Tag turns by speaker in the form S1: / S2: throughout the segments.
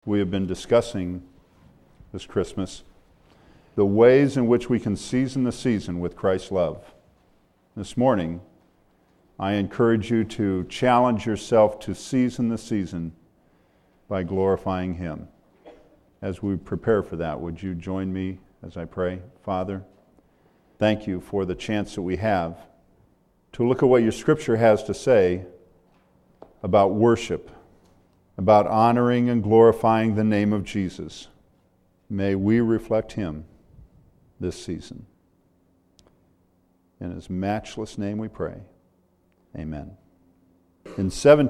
S1: We have been discussing this Christmas the ways in which we can season the season with Christ's love. This morning, I encourage you to challenge yourself to season the season by glorifying Him. As we prepare for that, would you join me as I pray? Father, thank you for the chance that we have to look at what your Scripture has to say about worship, about honoring and glorifying the name of Jesus. May we reflect Him this season. In His matchless name we pray. Amen. In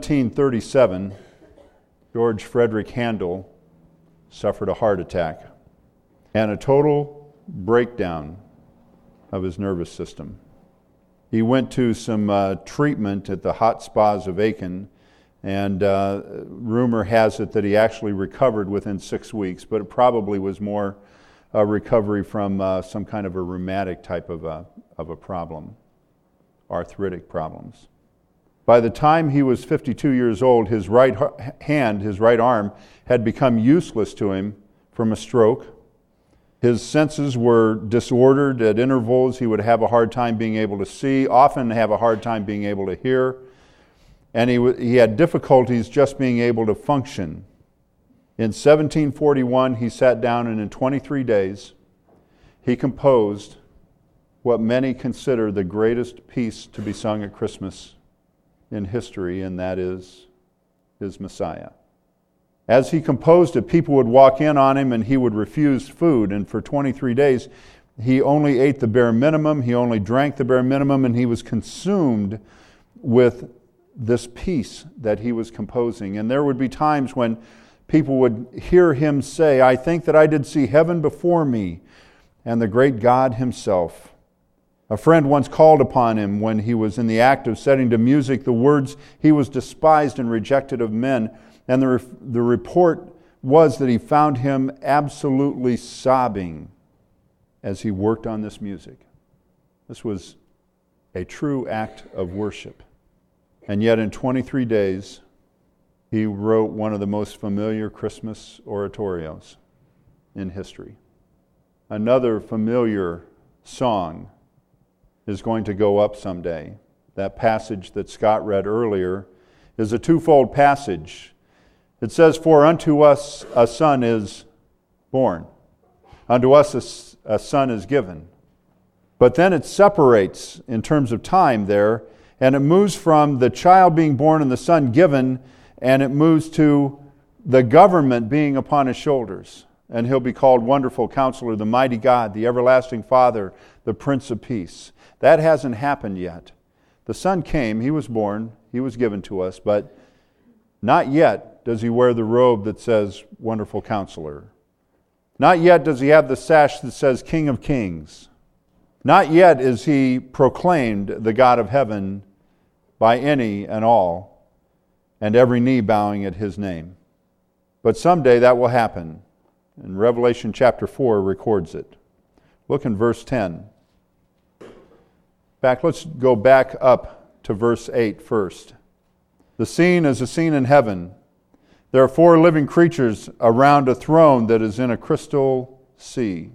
S1: 1737, George Frederick Handel suffered a heart attack and a total breakdown of his nervous system. He went to some treatment at the hot spas of Aachen, and rumor has it that he actually recovered within 6 weeks, but it probably was more a recovery from some kind of a rheumatic type of a problem, arthritic problems. By the time he was 52 years old, his right hand, his right arm, had become useless to him from a stroke. His senses were disordered at intervals. He would have a hard time being able to see, often have a hard time being able to hear. And he had difficulties just being able to function. In 1741, he sat down and in 23 days, he composed what many consider the greatest piece to be sung at Christmas in history, and that is his Messiah. As he composed it, people would walk in on him and he would refuse food. And for 23 days, he only ate the bare minimum, he only drank the bare minimum, and he was consumed with this piece that he was composing. And there would be times when people would hear him say, "I think that I did see heaven before me and the great God Himself." A friend once called upon him when he was in the act of setting to music the words, "He was despised and rejected of men." And the report was that he found him absolutely sobbing as he worked on this music. This was a true act of worship. And yet in 23 days, he wrote one of the most familiar Christmas oratorios in history. Another familiar song is going to go up someday. That passage that Scott read earlier is a twofold passage. It says, "For unto us a son is born, unto us a son is given." But then it separates in terms of time there, and it moves from the child being born and the son given, and it moves to the government being upon His shoulders. And He'll be called Wonderful Counselor, the Mighty God, the Everlasting Father, the Prince of Peace. That hasn't happened yet. The Son came, He was born, He was given to us, but not yet does He wear the robe that says Wonderful Counselor. Not yet does He have the sash that says King of Kings. Not yet is He proclaimed the God of heaven by any and all, and every knee bowing at His name. But someday that will happen, and Revelation chapter 4 records it. Look in verse 10. In fact, let's go back up to verse 8 first. The scene is a scene in heaven. There are 4 living creatures around a throne that is in a crystal sea.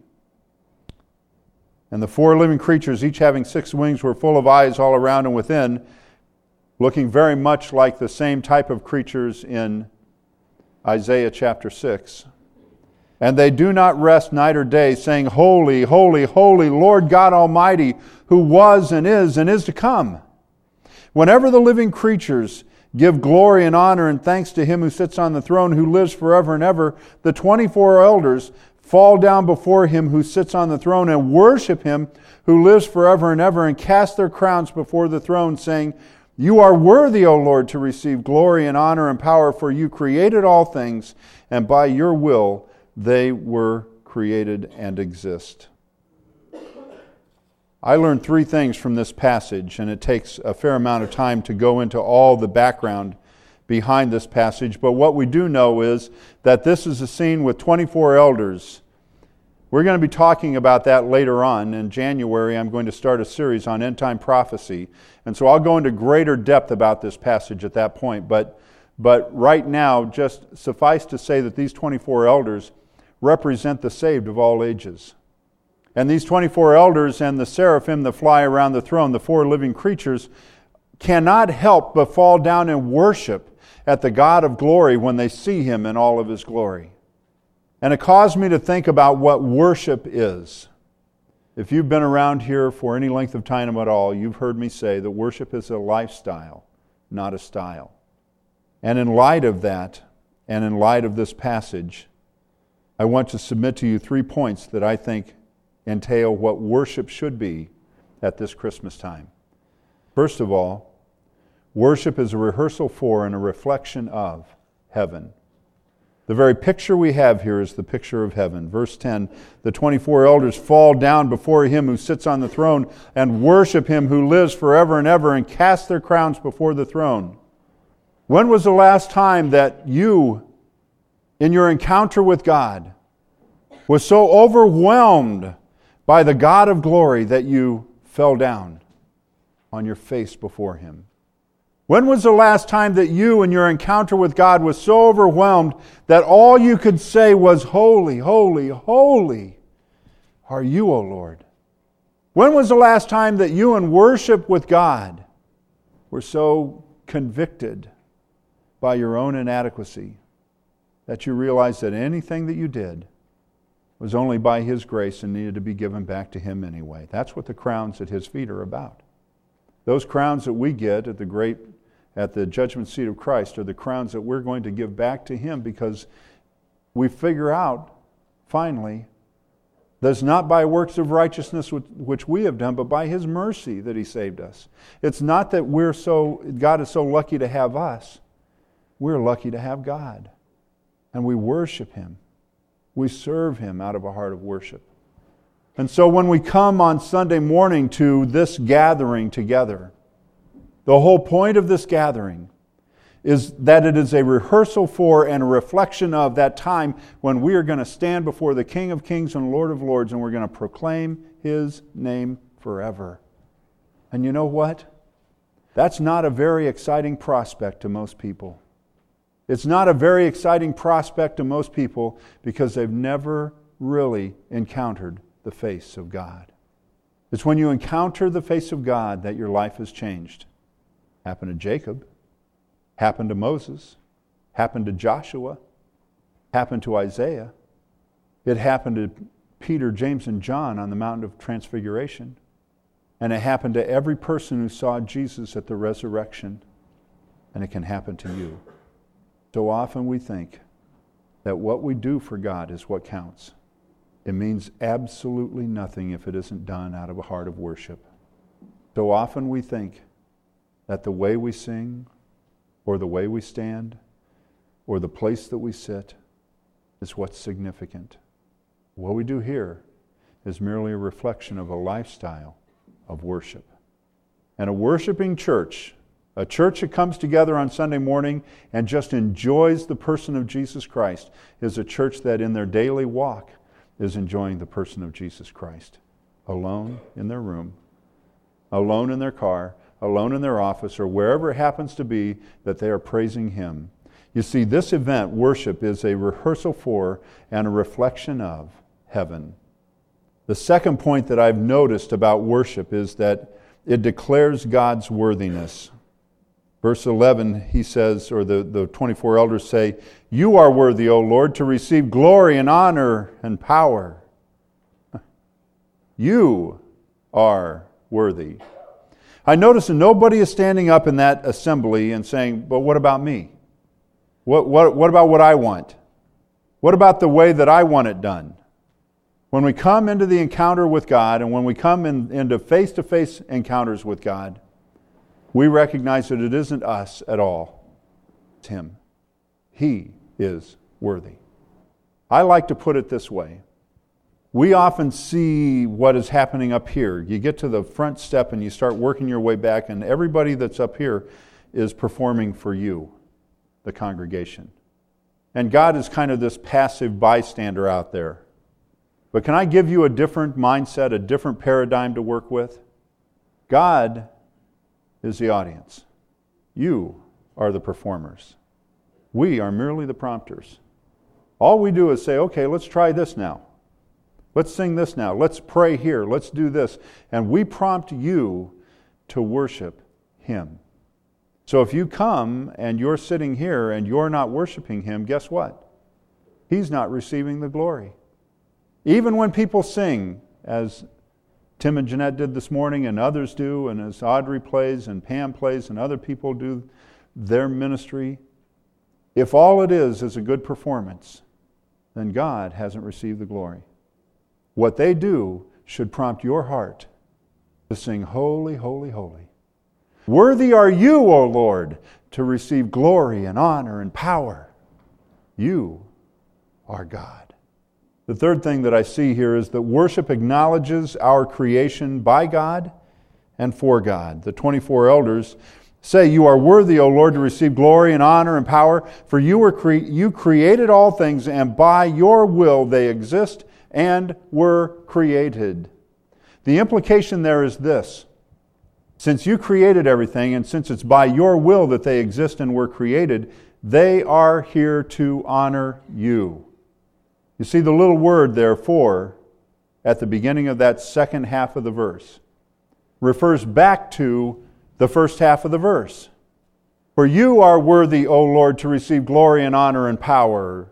S1: And the 4 living creatures, each having 6 wings, were full of eyes all around and within, looking very much like the same type of creatures in Isaiah chapter 6. And they do not rest night or day, saying, "Holy, holy, holy, Lord God Almighty, who was and is to come." Whenever the living creatures give glory and honor and thanks to Him who sits on the throne, who lives forever and ever, the 24 elders fall down before Him who sits on the throne and worship Him who lives forever and ever, and cast their crowns before the throne, saying, "You are worthy, O Lord, to receive glory and honor and power, for You created all things, and by Your will they were created and exist." I learned 3 things from this passage, and it takes a fair amount of time to go into all the background behind this passage. But what we do know is that this is a scene with 24 elders. We're going to be talking about that later on. In January, I'm going to start a series on end-time prophecy. And so I'll go into greater depth about this passage at that point. But But right now, just suffice to say that these 24 elders represent the saved of all ages. And these 24 elders and the seraphim that fly around the throne, the four living creatures, cannot help but fall down and worship at the God of glory when they see Him in all of His glory. And it caused me to think about what worship is. If you've been around here for any length of time at all, you've heard me say that worship is a lifestyle, not a style. And in light of that, and in light of this passage, I want to submit to you 3 points that I think entail what worship should be at this Christmas time. First of all, worship is a rehearsal for and a reflection of heaven. The very picture we have here is the picture of heaven. Verse 10, the 24 elders fall down before Him who sits on the throne and worship Him who lives forever and ever and cast their crowns before the throne. When was the last time that you, in your encounter with God, was so overwhelmed by the God of glory that you fell down on your face before Him? When was the last time that you, in your encounter with God, was so overwhelmed that all you could say was, "Holy, holy, holy are you, O Lord"? When was the last time that you, in worship with God, were so convicted by your own inadequacy that you realized that anything that you did was only by His grace and needed to be given back to Him anyway? That's what the crowns at His feet are about. Those crowns that we get at the judgment seat of Christ are the crowns that we're going to give back to Him, because we figure out, finally, that it's not by works of righteousness which we have done, but by His mercy that He saved us. It's not that God is so lucky to have us. We're lucky to have God. And we worship Him. We serve Him out of a heart of worship. And so when we come on Sunday morning to this gathering together, the whole point of this gathering is that it is a rehearsal for and a reflection of that time when we are going to stand before the King of Kings and Lord of Lords, and we're going to proclaim His name forever. And you know what? That's not a very exciting prospect to most people. It's not a very exciting prospect to most people because they've never really encountered the face of God. It's when you encounter the face of God that your life is changed. Happened to Jacob, happened to Moses, happened to Joshua, happened to Isaiah. It happened to Peter, James, and John on the Mountain of Transfiguration. And it happened to every person who saw Jesus at the resurrection. And it can happen to you. So often we think that what we do for God is what counts. It means absolutely nothing if it isn't done out of a heart of worship. So often we think that the way we sing, or the way we stand, or the place that we sit is what's significant. What we do here is merely a reflection of a lifestyle of worship. And a worshiping church, a church that comes together on Sunday morning and just enjoys the person of Jesus Christ, is a church that in their daily walk is enjoying the person of Jesus Christ. Alone in their room, alone in their car, alone in their office, or wherever it happens to be, that they are praising Him. You see, this event, worship, is a rehearsal for and a reflection of heaven. The second point that I've noticed about worship is that it declares God's worthiness. Verse 11, he says, or the 24 elders say, "You are worthy, O Lord, to receive glory and honor and power." You are worthy. I notice that nobody is standing up in that assembly and saying, "But what about me? What about what I want? What about the way that I want it done?" When we come into the encounter with God, and when we come into face-to-face encounters with God, we recognize that it isn't us at all. It's Him. He is worthy. I like to put it this way. We often see what is happening up here. You get to the front step and you start working your way back, and everybody that's up here is performing for you, the congregation. And God is kind of this passive bystander out there. But can I give you a different mindset, a different paradigm to work with? God is the audience. You are the performers. We are merely the prompters. All we do is say, okay, let's try this now. Let's sing this now. Let's pray here. Let's do this. And we prompt you to worship Him. So if you come and you're sitting here and you're not worshiping Him, guess what? He's not receiving the glory. Even when people sing, as Tim and Jeanette did this morning and others do, and as Audrey plays and Pam plays and other people do their ministry, if all it is a good performance, then God hasn't received the glory. What they do should prompt your heart to sing, holy, holy, holy. Worthy are you, O Lord, to receive glory and honor and power. You are God. The third thing that I see here is that worship acknowledges our creation by God and for God. The 24 elders say, you are worthy, O Lord, to receive glory and honor and power, for you created all things, and by your will they exist and were created. The implication there is this: since you created everything, and since it's by your will that they exist and were created, they are here to honor you. You see the little word, therefore, at the beginning of that second half of the verse, refers back to the first half of the verse. For you are worthy, O Lord, to receive glory and honor and power.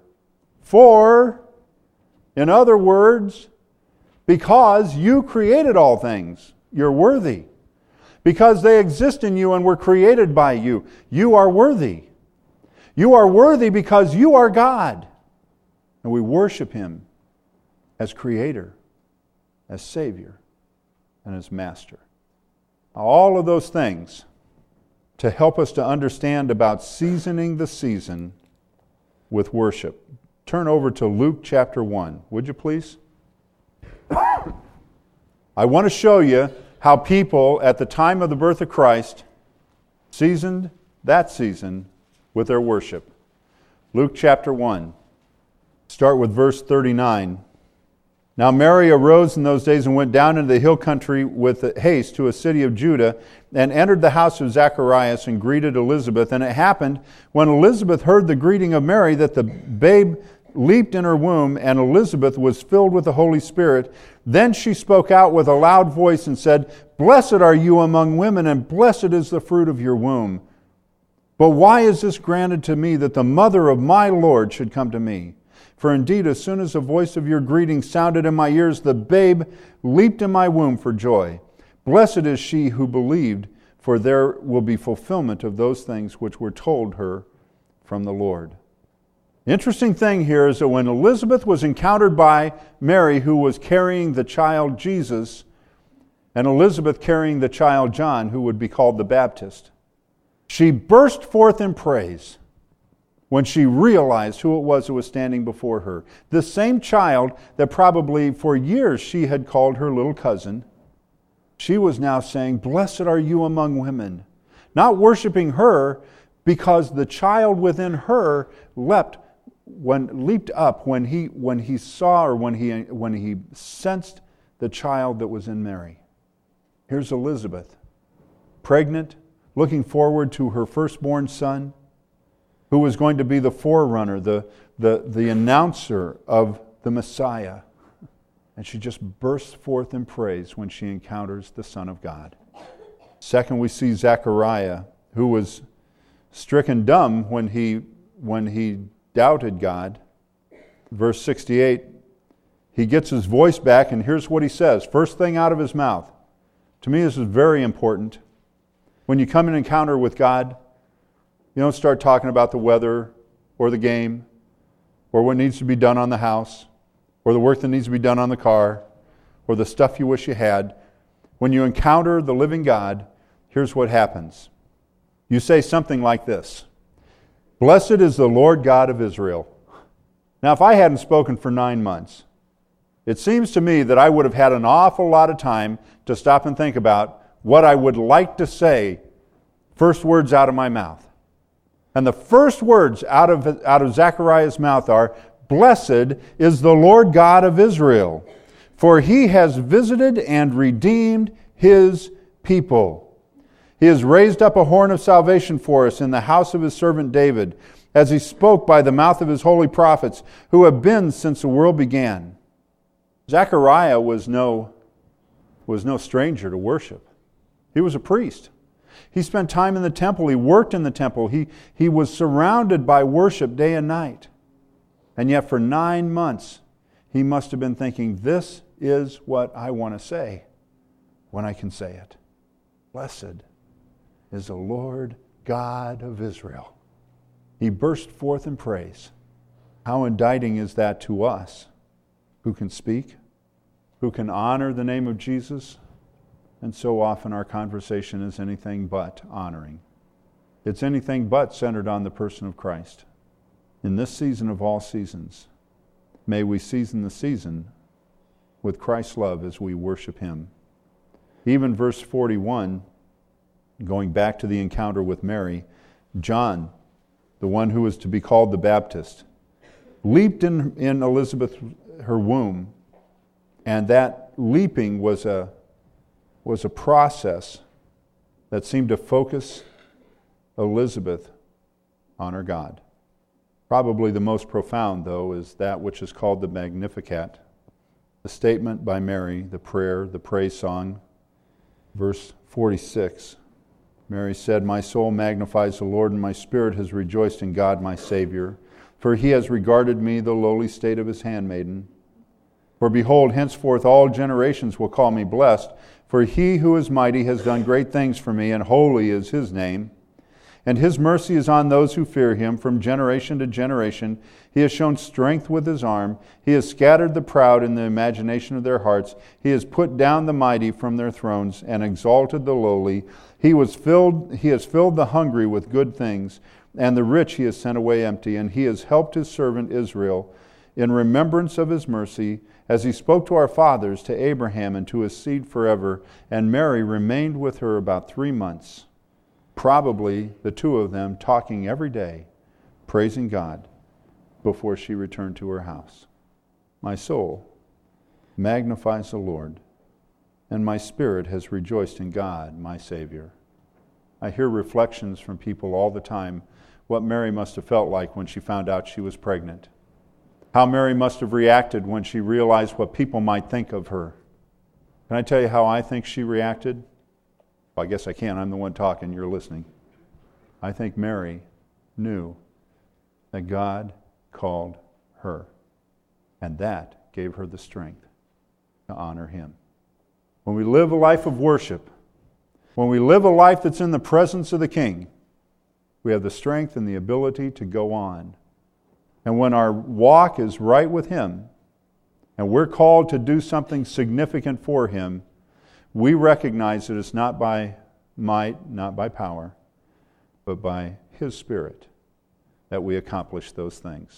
S1: For, in other words, because you created all things, you're worthy. Because they exist in you and were created by you, you are worthy. You are worthy because you are God. And we worship Him as Creator, as Savior, and as Master. All of those things to help us to understand about seasoning the season with worship. Turn over to Luke chapter 1, would you please? I want to show you how people at the time of the birth of Christ seasoned that season with their worship. Luke chapter 1. Start with verse 39. Now Mary arose in those days and went down into the hill country with haste to a city of Judah, and entered the house of Zacharias and greeted Elizabeth. And it happened, when Elizabeth heard the greeting of Mary, that the babe leaped in her womb, and Elizabeth was filled with the Holy Spirit. Then she spoke out with a loud voice and said, Blessed are you among women, and blessed is the fruit of your womb. But why is this granted to me, that the mother of my Lord should come to me? For indeed, as soon as the voice of your greeting sounded in my ears, the babe leaped in my womb for joy. Blessed is she who believed, for there will be fulfillment of those things which were told her from the Lord. The interesting thing here is that when Elizabeth was encountered by Mary, who was carrying the child Jesus, and Elizabeth carrying the child John, who would be called the Baptist, she burst forth in praise when she realized who it was that was standing before her. The same child that probably for years she had called her little cousin, she was now saying, Blessed are you among women. Not worshiping her, because the child within her leaped up when he saw, or when he sensed the child that was in Mary. Here's Elizabeth, pregnant, looking forward to her firstborn son, who was going to be the forerunner, the announcer of the Messiah. And she just bursts forth in praise when she encounters the Son of God. Second, we see Zechariah, who was stricken dumb when he doubted God. Verse 68, he gets his voice back, and here's what he says. First thing out of his mouth. To me, this is very important. When you come in encounter with God, you don't start talking about the weather or the game or what needs to be done on the house or the work that needs to be done on the car or the stuff you wish you had. When you encounter the living God, here's what happens. You say something like this: Blessed is the Lord God of Israel. Now, if I hadn't spoken for 9 months, it seems to me that I would have had an awful lot of time to stop and think about what I would like to say, first words out of my mouth. And the first words out of Zechariah's mouth are, Blessed is the Lord God of Israel, for He has visited and redeemed His people. He has raised up a horn of salvation for us in the house of His servant David, as he spoke by the mouth of his holy prophets, who have been since the world began. Zechariah was no stranger to worship. He was a priest. He spent time in the temple. He worked in the temple. He was surrounded by worship day and night. And yet for 9 months, he must have been thinking, this is what I want to say when I can say it. Blessed is the Lord God of Israel. He burst forth in praise. How indicting is that to us who can speak, who can honor the name of Jesus? And so often our conversation is anything but honoring. It's anything but centered on the person of Christ. In this season of all seasons, may we season the season with Christ's love as we worship Him. Even verse 41, going back to the encounter with Mary, John, the one who was to be called the Baptist, leaped in Elizabeth, her womb, and that leaping was a process that seemed to focus Elizabeth on her God. Probably the most profound, though, is that which is called the Magnificat, the statement by Mary, the prayer, the praise song. Verse 46, Mary said, "My soul magnifies the Lord, and my spirit has rejoiced in God my Savior, for He has regarded me, the lowly state of His handmaiden. For behold, henceforth all generations will call me blessed, for He who is mighty has done great things for me, and holy is His name. And His mercy is on those who fear Him from generation to generation. He has shown strength with His arm. He has scattered the proud in the imagination of their hearts. He has put down the mighty from their thrones and exalted the lowly. He has filled the hungry with good things, and the rich He has sent away empty. And He has helped His servant Israel in remembrance of His mercy, as He spoke to our fathers, to Abraham, and to his seed forever." And Mary remained with her about 3 months. Probably the two of them talking every day, praising God, before she returned to her house. My soul magnifies the Lord, and my spirit has rejoiced in God, my Savior. I hear reflections from people all the time what Mary must have felt like when she found out she was pregnant. How Mary must have reacted when she realized what people might think of her. Can I tell you how I think she reacted? Well, I guess I can. I'm the one talking. You're listening. I think Mary knew that God called her, and that gave her the strength to honor Him. When we live a life of worship, when we live a life that's in the presence of the King, we have the strength and the ability to go on. And when our walk is right with Him, and we're called to do something significant for Him, we recognize that it's not by might, not by power, but by His Spirit that we accomplish those things.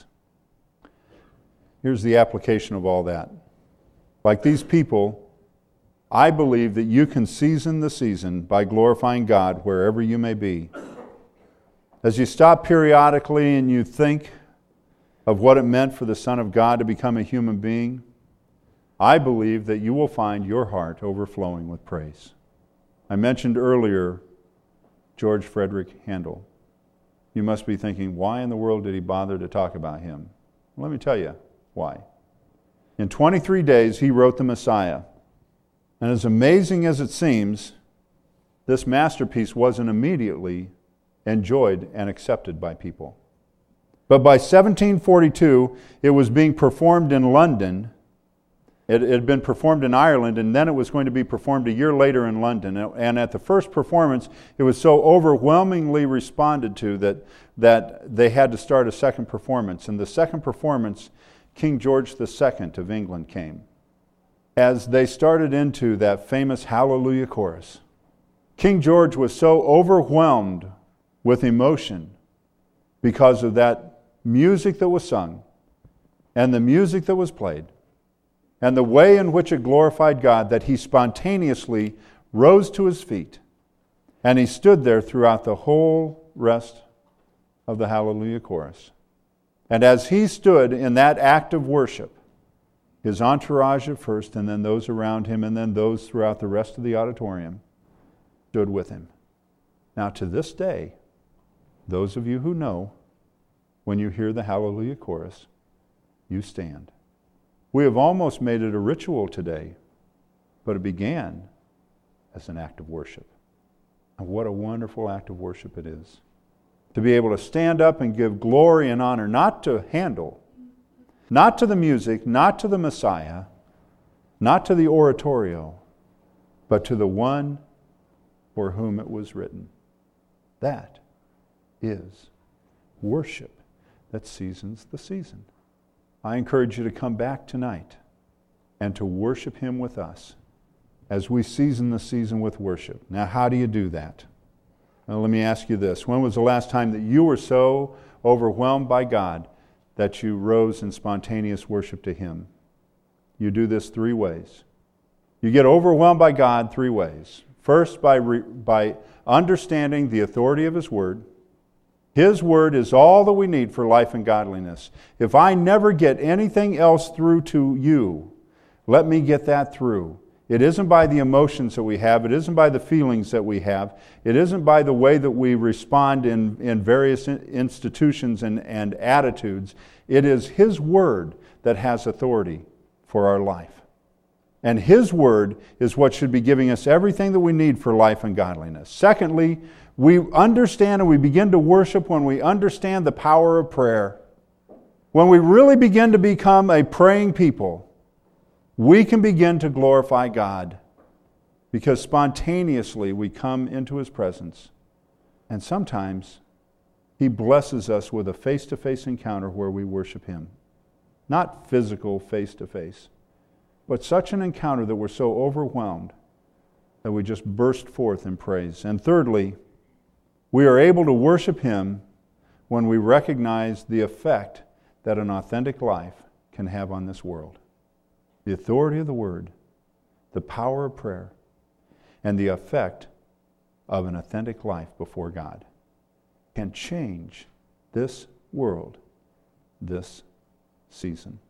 S1: Here's the application of all that. Like these people, I believe that you can season the season by glorifying God wherever you may be. As you stop periodically and you think of what it meant for the Son of God to become a human being, I believe that you will find your heart overflowing with praise. I mentioned earlier George Frederick Handel. You must be thinking, why in the world did he bother to talk about him? Well, let me tell you why. In 23 days, he wrote the Messiah. And as amazing as it seems, this masterpiece wasn't immediately enjoyed and accepted by people. But by 1742, it was being performed in London. It had been performed in Ireland, and then it was going to be performed a year later in London. And at the first performance, it was so overwhelmingly responded to that they had to start a second performance. And the second performance, King George II of England came. As they started into that famous Hallelujah chorus, King George was so overwhelmed with emotion because of that music that was sung and the music that was played and the way in which it glorified God, that he spontaneously rose to his feet, and he stood there throughout the whole rest of the Hallelujah chorus. And as he stood in that act of worship, his entourage at first, and then those around him, and then those throughout the rest of the auditorium, stood with him. Now to this day, those of you who know when you hear the Hallelujah chorus, you stand. We have almost made it a ritual today, but it began as an act of worship. And what a wonderful act of worship it is. To be able to stand up and give glory and honor, not to Handel, not to the music, not to the Messiah, not to the oratorio, but to the one for whom it was written. That is worship that seasons the season. I encourage you to come back tonight and to worship Him with us as we season the season with worship. Now, how do you do that? Well, let me ask you this. When was the last time that you were so overwhelmed by God that you rose in spontaneous worship to Him? You do this 3 ways. You get overwhelmed by God 3 ways. First, by understanding the authority of His Word. His Word is all that we need for life and godliness. If I never get anything else through to you, let me get that through. It isn't by the emotions that we have. It isn't by the feelings that we have. It isn't by the way that we respond in various institutions and attitudes. It is His Word that has authority for our life. And His Word is what should be giving us everything that we need for life and godliness. Secondly, we understand and we begin to worship when we understand the power of prayer. When we really begin to become a praying people, we can begin to glorify God because spontaneously we come into His presence. And sometimes He blesses us with a face-to-face encounter where we worship Him. Not physical face-to-face, but such an encounter that we're so overwhelmed that we just burst forth in praise. And thirdly, we are able to worship Him when we recognize the effect that an authentic life can have on this world. The authority of the Word, the power of prayer, and the effect of an authentic life before God can change this world this season.